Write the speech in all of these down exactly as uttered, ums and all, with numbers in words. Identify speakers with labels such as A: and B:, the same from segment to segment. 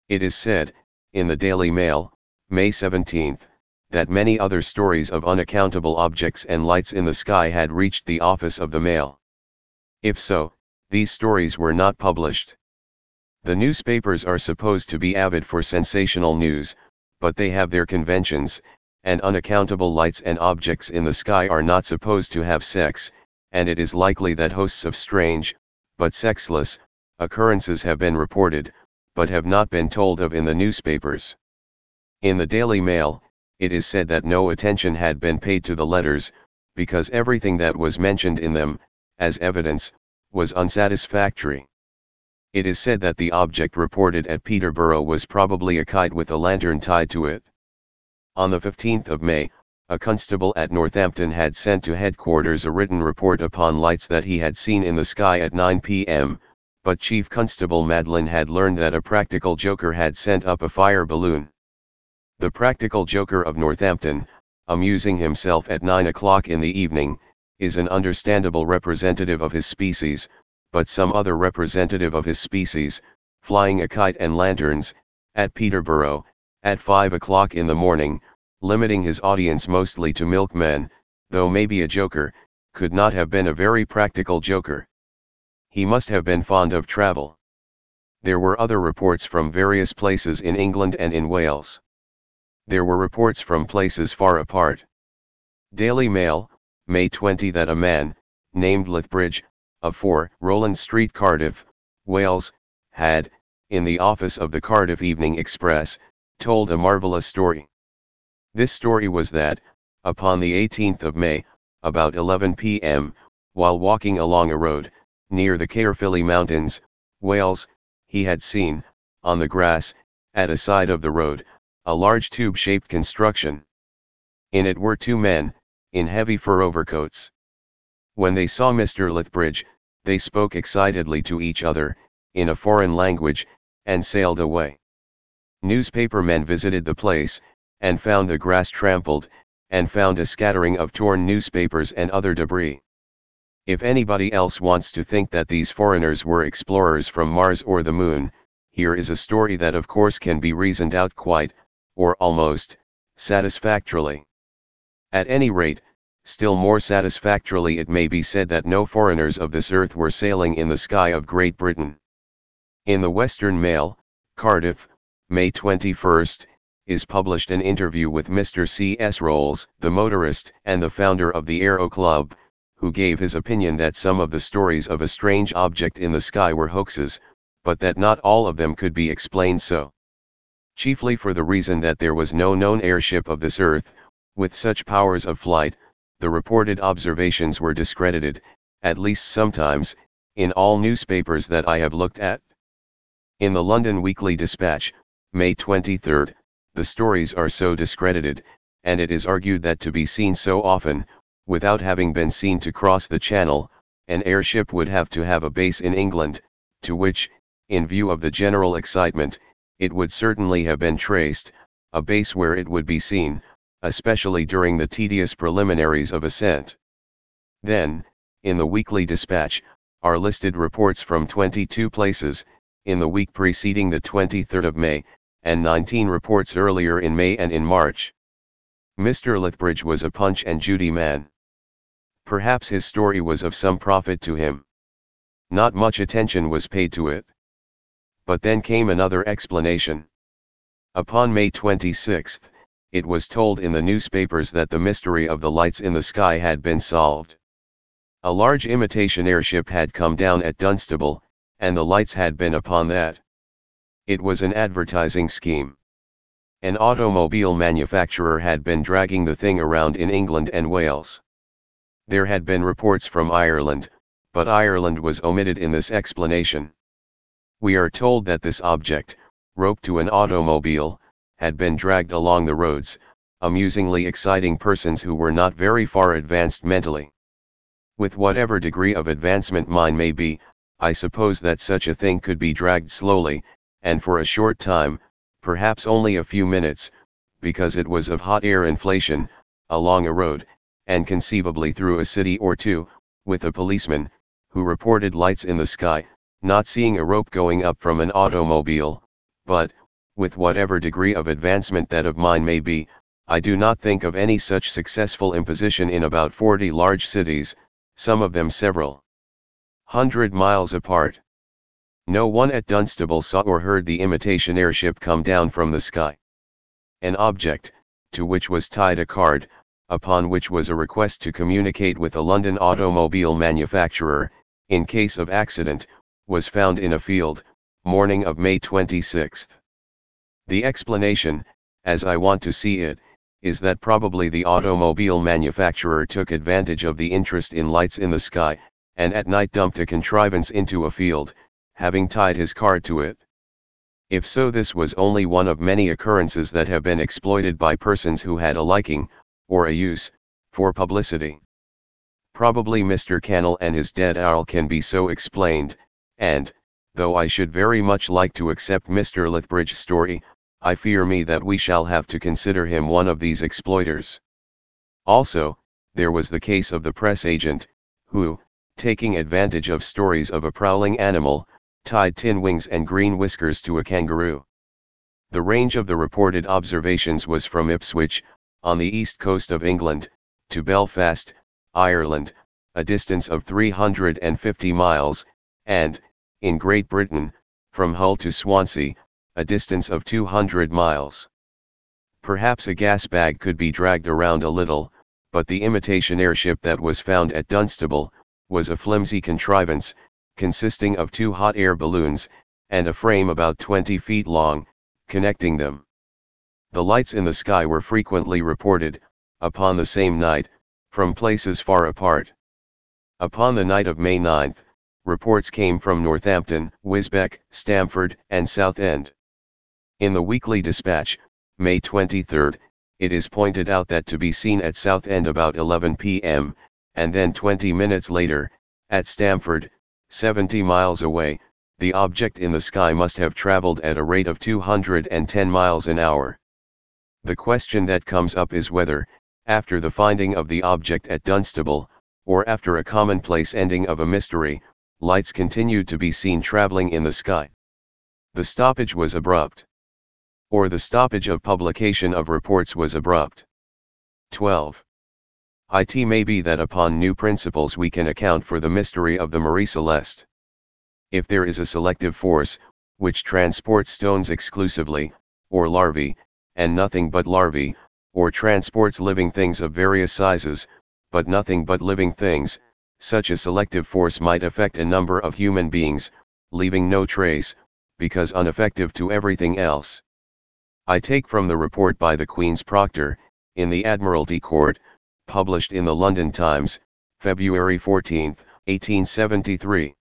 A: It is said, in the Daily Mail, May seventeenth, that many other stories of unaccountable objects and lights in the sky had reached the office of the Mail. If so, these stories were not published. The newspapers are supposed to be avid for sensational news, but they have their conventions, and unaccountable lights and objects in the sky are not supposed to have sex, and it is likely that hosts of strange, but sexless, occurrences have been reported, but have not been told of in the newspapers. In the Daily Mail, it is said that no attention had been paid to the letters, because everything that was mentioned in them, as evidence, was unsatisfactory. It is said that the object reported at Peterborough was probably a kite with a lantern tied to it. On the fifteenth of May, a constable at Northampton had sent to headquarters a written report upon lights that he had seen in the sky at nine p m, but Chief Constable Madlin had learned that a practical joker had sent up a fire balloon. The practical joker of Northampton, amusing himself at nine o'clock in the evening, is an understandable representative of his species, but some other representative of his species, flying a kite and lanterns, at Peterborough, at five o'clock in the morning, limiting his audience mostly to milkmen, though maybe a joker, could not have been a very practical joker. He must have been fond of travel. There were other reports from various places in England and in Wales. There were reports from places far apart. Daily Mail, May twentieth, that a man, named Lethbridge, of four Rowland Street, Cardiff, Wales, had, in the office of the Cardiff Evening Express, told a marvellous story. This story was that, upon the eighteenth of May, about eleven p m, while walking along a road, near the Caerphilly Mountains, Wales, he had seen, on the grass, at a side of the road, a large tube-shaped construction. In it were two men, in heavy fur overcoats. When they saw Mister Lethbridge, they spoke excitedly to each other, in a foreign language, and sailed away. Newspaper men visited the place, and found the grass trampled, and found a scattering of torn newspapers and other debris. If anybody else wants to think that these foreigners were explorers from Mars or the Moon, here is a story that of course can be reasoned out quite, or almost, satisfactorily. At any rate, still more satisfactorily it may be said that no foreigners of this earth were sailing in the sky of Great Britain. In the Western Mail, Cardiff, May twenty-first, is published an interview with Mister C S Rolls, the motorist and the founder of the Aero Club, who gave his opinion that some of the stories of a strange object in the sky were hoaxes, but that not all of them could be explained so. Chiefly for the reason that there was no known airship of this earth, with such powers of flight, the reported observations were discredited, at least sometimes, in all newspapers that I have looked at. In the London Weekly Dispatch, May twenty-third, the stories are so discredited, and it is argued that to be seen so often, without having been seen to cross the Channel, an airship would have to have a base in England, to which, in view of the general excitement, it would certainly have been traced, a base where it would be seen, especially during the tedious preliminaries of ascent. Then, in the Weekly Dispatch, are listed reports from twenty-two places, in the week preceding the twenty-third of May, and nineteen reports earlier in May and in March. Mister Lethbridge was a Punch and Judy man. Perhaps his story was of some profit to him. Not much attention was paid to it. But then came another explanation. Upon May twenty-sixth, it was told in the newspapers that the mystery of the lights in the sky had been solved. A large imitation airship had come down at Dunstable, and the lights had been upon that. It was an advertising scheme. An automobile manufacturer had been dragging the thing around in England and Wales. There had been reports from Ireland, but Ireland was omitted in this explanation. We are told that this object, roped to an automobile, had been dragged along the roads, amusingly exciting persons who were not very far advanced mentally. With whatever degree of advancement mine may be, I suppose that such a thing could be dragged slowly, and for a short time, perhaps only a few minutes, because it was of hot air inflation, along a road, and conceivably through a city or two, with a policeman, who reported lights in the sky, not seeing a rope going up from an automobile, but, with whatever degree of advancement that of mine may be, I do not think of any such successful imposition in about forty large cities, some of them several hundred miles apart. No one at Dunstable saw or heard the imitation airship come down from the sky. An object, to which was tied a card, upon which was a request to communicate with a London automobile manufacturer, in case of accident, was found in a field, morning of May twenty-sixth. The explanation, as I want to see it, is that probably the automobile manufacturer took advantage of the interest in lights in the sky, and at night dumped a contrivance into a field, having tied his card to it. If so, this was only one of many occurrences that have been exploited by persons who had a liking, or a use, for publicity. Probably Mister Cannell and his dead owl can be so explained, and, though I should very much like to accept Mister Lethbridge's story, I fear me that we shall have to consider him one of these exploiters. Also, there was the case of the press agent, who, taking advantage of stories of a prowling animal, tied tin wings and green whiskers to a kangaroo. The range of the reported observations was from Ipswich, on the east coast of England, to Belfast, Ireland, a distance of three hundred fifty miles, and, in Great Britain, from Hull to Swansea, a distance of two hundred miles. Perhaps a gas bag could be dragged around a little, but the imitation airship that was found at Dunstable was a flimsy contrivance, consisting of two hot air balloons, and a frame about twenty feet long, connecting them. The lights in the sky were frequently reported, upon the same night, from places far apart. Upon the night of May ninth, reports came from Northampton, Wisbech, Stamford, and Southend. In the Weekly Dispatch, May twenty-third, it is pointed out that to be seen at Southend about eleven p m, and then twenty minutes later, at Stamford, seventy miles away, the object in the sky must have traveled at a rate of two hundred ten miles an hour. The question that comes up is whether, after the finding of the object at Dunstable, or after a commonplace ending of a mystery, lights continued to be seen traveling in the sky. The stoppage was abrupt. Or the stoppage of publication of reports was abrupt. twelve. It may be that upon new principles we can account for the mystery of the Marie Celeste. If there is a selective force, which transports stones exclusively, or larvae, and nothing but larvae, or transports living things of various sizes, but nothing but living things, such a selective force might affect a number of human beings, leaving no trace, because ineffective to everything else. I take from the report by the Queen's Proctor, in the Admiralty Court, published in the London Times, February fourteenth, eighteen seventy-three.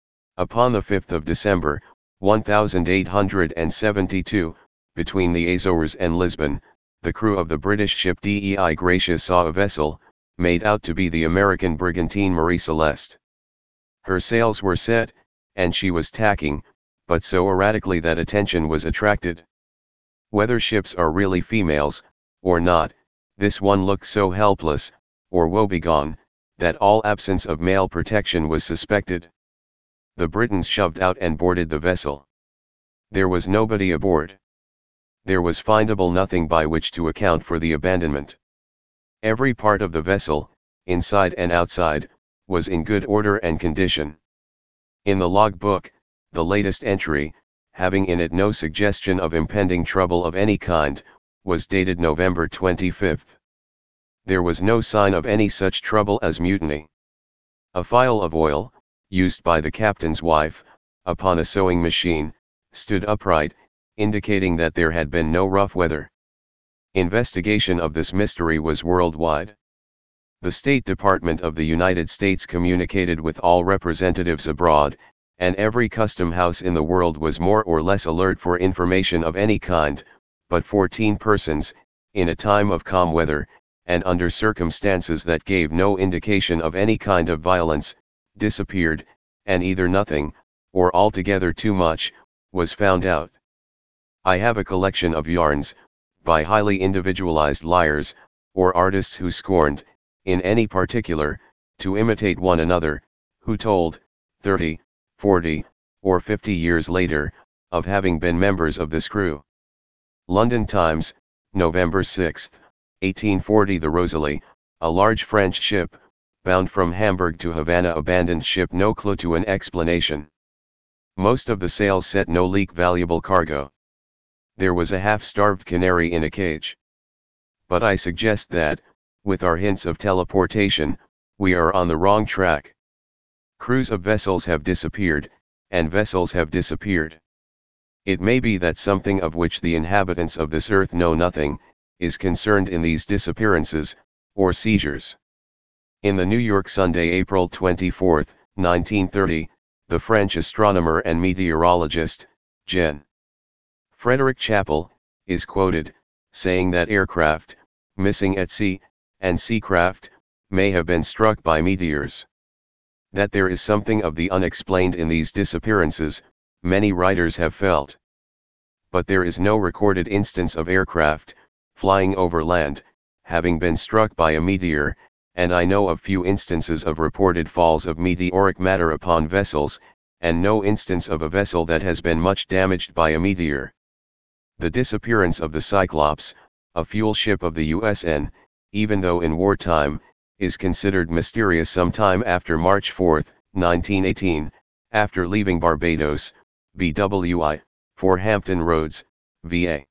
A: Upon the fifth of December, eighteen seventy-two, between the Azores and Lisbon, the crew of the British ship Dei Gratia saw a vessel, made out to be the American brigantine Marie Celeste. Her sails were set, and she was tacking, but so erratically that attention was attracted. Whether ships are really females, or not, this one looked so helpless, or woebegone, that all absence of male protection was suspected. The Britons shoved out and boarded the vessel. There was nobody aboard. There was findable nothing by which to account for the abandonment. Every part of the vessel, inside and outside, was in good order and condition. In the log book, the latest entry, having in it no suggestion of impending trouble of any kind, was dated November twenty-fifth. There was no sign of any such trouble as mutiny. A phial of oil, used by the captain's wife, upon a sewing machine, stood upright, indicating that there had been no rough weather. Investigation of this mystery was worldwide. The State Department of the United States communicated with all representatives abroad, and every custom house in the world was more or less alert for information of any kind, but fourteen persons, in a time of calm weather, and under circumstances that gave no indication of any kind of violence, disappeared, and either nothing, or altogether too much, was found out. I have a collection of yarns, by highly individualized liars, or artists who scorned, in any particular, to imitate one another, who told, thirty, forty, or fifty years later, of having been members of this crew. London Times, November sixth, eighteen forty. The Rosalie, a large French ship, bound from Hamburg to Havana, abandoned ship, no clue to an explanation. Most of the sails set, no leak, valuable cargo. There was a half-starved canary in a cage. But I suggest that, with our hints of teleportation, we are on the wrong track. Crews of vessels have disappeared, and vessels have disappeared. It may be that something of which the inhabitants of this earth know nothing, is concerned in these disappearances, or seizures. In the New York Sunday, April twenty-fourth, nineteen thirty, the French astronomer and meteorologist, Gen. Frederick Chappell, is quoted, saying that aircraft, missing at sea, and seacraft, may have been struck by meteors. That there is something of the unexplained in these disappearances, many writers have felt. But there is no recorded instance of aircraft, flying over land, having been struck by a meteor, and I know of few instances of reported falls of meteoric matter upon vessels, and no instance of a vessel that has been much damaged by a meteor. The disappearance of the Cyclops, a fuel ship of the U S N, even though in wartime, is considered mysterious. Sometime after March fourth, nineteen eighteen, after leaving Barbados, B W I, for Hampton Roads, V A